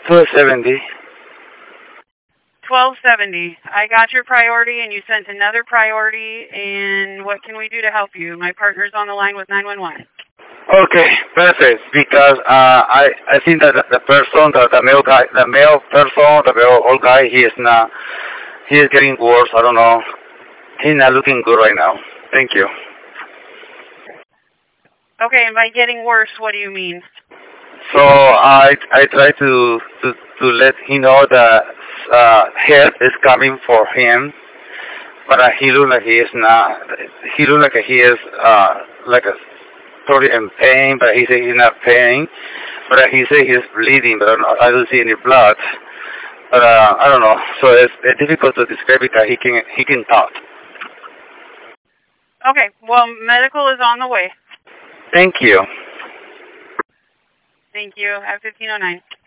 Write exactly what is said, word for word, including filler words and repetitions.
Two seventy. twelve seventy. I got your priority, and you sent another priority. And what can we do to help you? My partner's on the line with nine one one. Okay, perfect. Because uh, I I think that the person, the, the male guy, the male person, the male old guy, he is not. He is getting worse. I don't know. He's not looking good right now. Thank you. Okay, and by getting worse, what do you mean? So I I try to to to let him know that uh, help is coming for him, but uh, he looks like he is not. He looks like he is uh, like a totally in pain, but he said he's not pain. But uh, he said he's bleeding, but I don't, I don't see any blood. But uh, I don't know. So it's, it's difficult to describe because he can he can talk. Okay, well, medical is on the way. Thank you. Thank you. At fifteen oh nine.